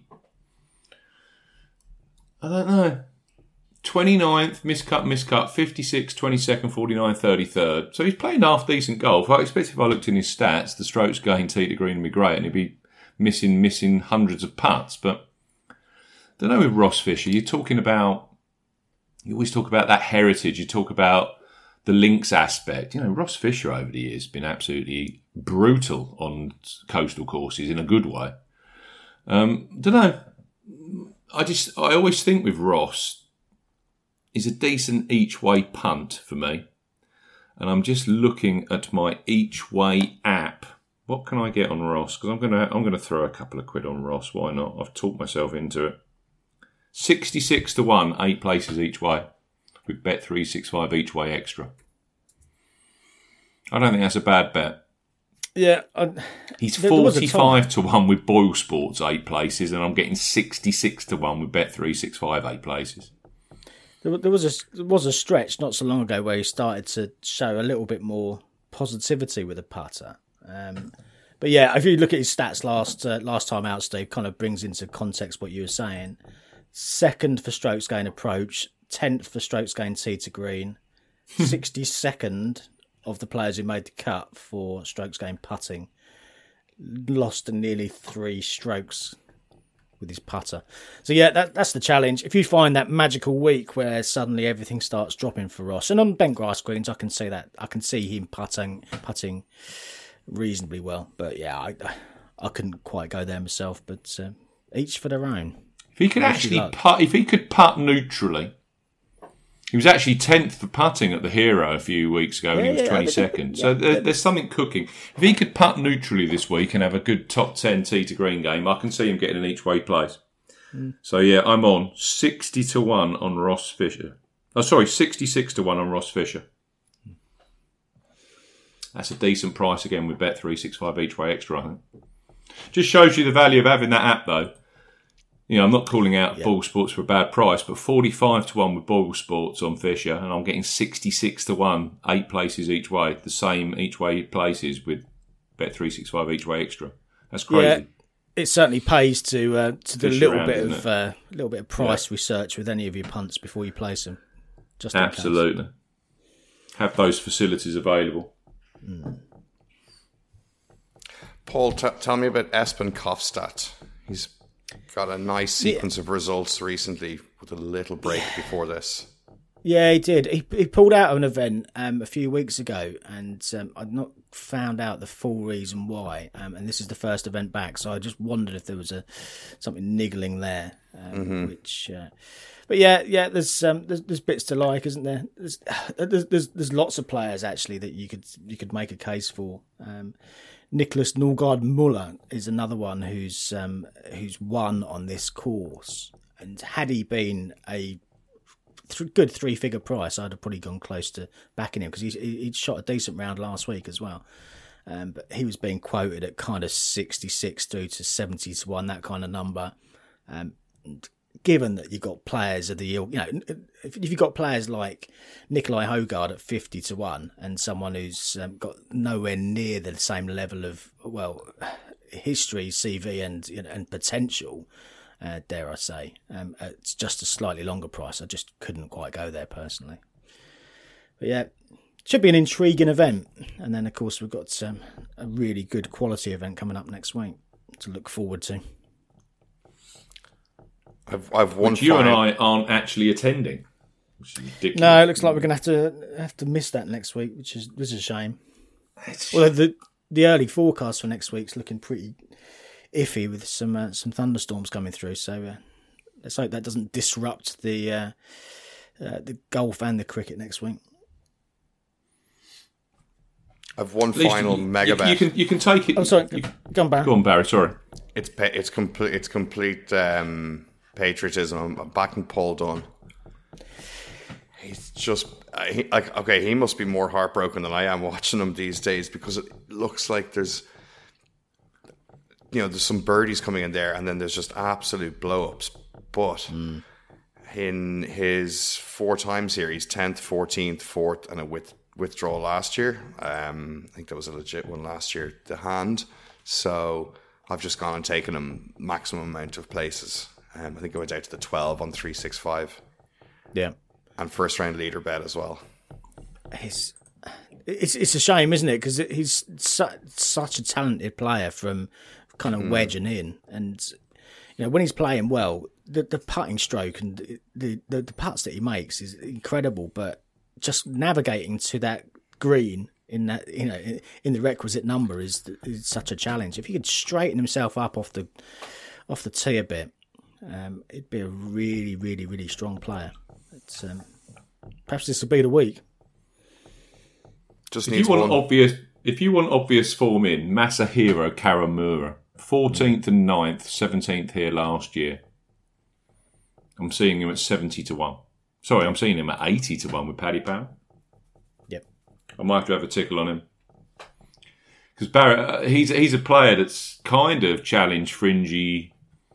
I don't know. 29th, miscut, 56th, 22nd, 49th, 33rd. So he's playing half decent golf. I expect if I looked in his stats, the strokes gained, tee to green would be great, and he'd be missing hundreds of putts. But I don't know with Ross Fisher. You always talk about that heritage. You talk about the links aspect. You know, Ross Fisher over the years has been absolutely brutal on coastal courses in a good way. Don't know. I always think with Ross, he's a decent each way punt for me. And I'm just looking at my each way app. What can I get on Ross? Because I'm gonna throw a couple of quid on Ross. Why not? I've talked myself into it. 66-1, 8 places each way, with Bet365 each way extra. I don't think that's a bad bet. Yeah, He's there was a 45-1 with Boyle Sports 8 places, and I'm getting 66-1 with Bet365 8 places. there was a stretch not so long ago where he started to show a little bit more positivity with a putter. But yeah, if you look at his stats last time out, Steve, kind of brings into context what you were saying. 2nd for strokes gained approach, 10th for strokes gained tee to green, 62nd of the players who made the cut for strokes gained putting, lost nearly 3 strokes with his putter. So yeah, that's the challenge. If you find that magical week where suddenly everything starts dropping for Ross, and on bent grass greens, I can see that. I can see him putting reasonably well. But yeah, I couldn't quite go there myself. But each for their own. If he could if he could putt neutrally. He was actually 10th for putting at the Hero a few weeks ago, and he was 22nd. So there's something cooking. If he could putt neutrally this week and have a good top 10 tee to green game, I can see him getting an each way place. So yeah, I'm on 60-1 on Ross Fisher. Oh, sorry, 66-1 on Ross Fisher. That's a decent price again with Bet365 each way extra, I think. Just shows you the value of having that app, though. You know, I'm not calling out Ball Sports for a bad price, but 45-1 with Ball Sports on Fisher, and I'm getting 66-1, 8 places each way, the same each way places with Bet365 each way extra. That's crazy. Yeah, it certainly pays to do a little bit of price research with any of your punts before you place them. Just absolutely have those facilities available. Paul, tell me about Espen Kofstad. He's got a nice sequence of results recently with a little break before this. Yeah, he did. He pulled out of an event a few weeks ago, and I'd not found out the full reason why. And this is the first event back, so I just wondered if there was something niggling there. Which, but yeah, there's bits to like, isn't there? There's lots of players actually that you could make a case for. Nicholas Norgard Muller is another one who's won on this course, and had he been a good 3-figure price, I'd have probably gone close to backing him, because he'd shot a decent round last week as well. But he was being quoted at kind of 66 through to 70-1, that kind of number. Given that you've got players of the, you know, if you've got players like Nikolai Højgaard at 50-1, and someone who's got nowhere near the same level of history, CV, and potential, dare I say, it's just a slightly longer price. I just couldn't quite go there personally. But yeah, should be an intriguing event. And then of course we've got a really good quality event coming up next week to look forward to. I've one. Which you and I aren't actually attending. Which is ridiculous. No, it looks like we're going to have to miss that next week, which is a shame. Well, the early forecast for next week's looking pretty iffy with some thunderstorms coming through. So let's hope that doesn't disrupt the golf and the cricket next week. I've one final mega bet. You can take it. I'm sorry. Go on, Barry. Go on, Barry. Sorry. It's complete patriotism. I'm backing Paul Dunne. He's just he must be more heartbroken than I am watching him these days, because it looks like there's some birdies coming in there, and then there's just absolute blow-ups. But in his 4 times here, he's 10th, 14th, 4th, and a withdrawal last year. I think that was a legit one last year, the hand. So I've just gone and taken him maximum amount of places. I think I went out to the 12 on 365. Yeah. And first round leader bet as well. It's a shame, isn't it? Because he's such a talented player from kind of wedging in. And, when he's playing well, the putting stroke and the putts that he makes is incredible. But just navigating to that green in that in the requisite number is such a challenge. If he could straighten himself up off the tee a bit, it'd be a really, really, really strong player. It's, perhaps this will be the week. Just if you want obvious form in, Masahiro Kawamura, 14th and 9th, 17th here last year. I'm seeing him at 70-1. Sorry, I'm seeing him at 80-1 with Paddy Power. Yep. I might have to have a tickle on him. Because Barrett, he's a player that's kind of challenged fringy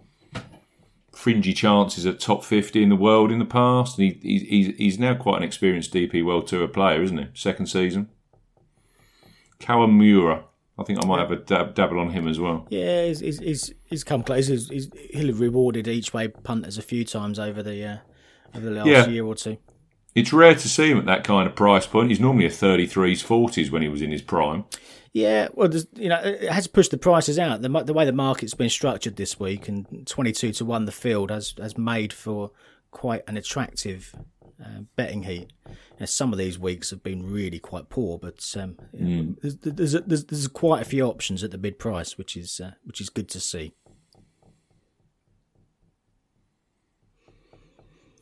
chances at top 50 in the world in the past. And he's now quite an experienced DP World Tour player, isn't he? Second season. Kawamura. I think I might have a dabble on him as well. Yeah, he's come close. He'll have rewarded each way punters a few times over the last year or two. It's rare to see him at that kind of price point. He's normally a 33s, 40s when he was in his prime. Yeah, well, it has pushed the prices out. The way the market's been structured this week, and 22-1 the field has made for quite an attractive betting heat. Some of these weeks have been really quite poor, but there's quite a few options at the mid price, which is good to see.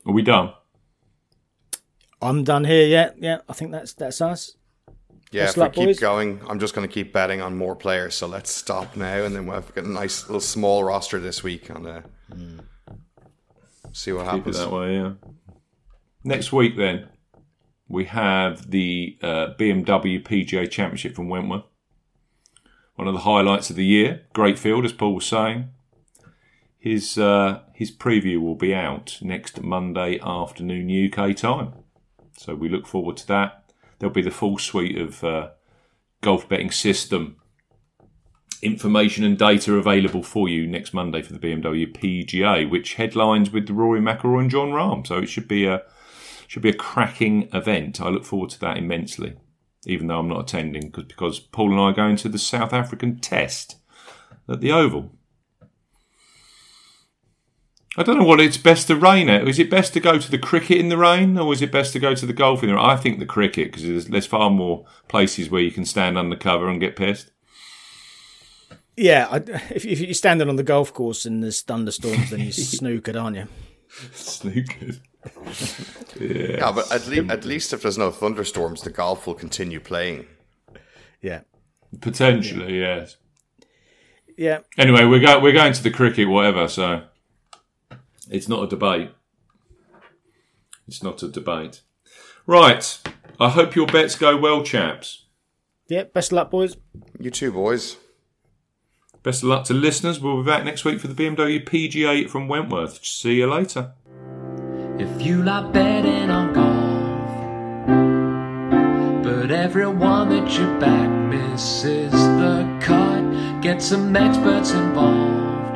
Are we done? I'm done here. Yeah. I think that's us. Yeah, Best if we luck, keep boys. going, I'm just going to keep betting on more players. So let's stop now, and then we'll have got a nice little small roster this week, and see what Keep it happens. that way, yeah. Next week, then, we have the BMW PGA Championship from Wentworth. One of the highlights of the year. Great field, as Paul was saying. His preview will be out next Monday afternoon UK time. So we look forward to that. There'll be the full suite of golf betting system information and data available for you next Monday for the BMW PGA, which headlines with the Rory McIlroy and Jon Rahm. So it should be a cracking event. I look forward to that immensely, even though I'm not attending because Paul and I are going to the South African Test at the Oval. I don't know what it's best to rain at. Is it best to go to the cricket in the rain, or is it best to go to the golf in the rain? I think the cricket, because there's far more places where you can stand under cover and get pissed. Yeah, if you're standing on the golf course and there's thunderstorms, then you're snookered, aren't you? Snookered. Yeah, but at least if there's no thunderstorms, the golf will continue playing. Yeah. Potentially, yes. Yeah. Anyway, we're going to the cricket, whatever. So it's not a debate. It's not a debate. Right. I hope your bets go well, chaps. Yeah. Best of luck, boys. You too, boys. Best of luck to listeners. We'll be back next week for the BMW PGA from Wentworth. See you later. If you like betting on golf, but everyone that you back misses the cut, get some experts involved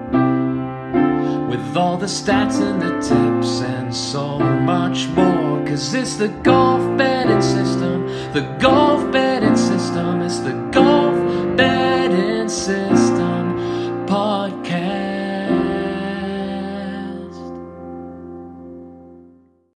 with all the stats and the tips and so much more. 'Cause it's the golf betting system, the golf betting system, it's the golf betting system.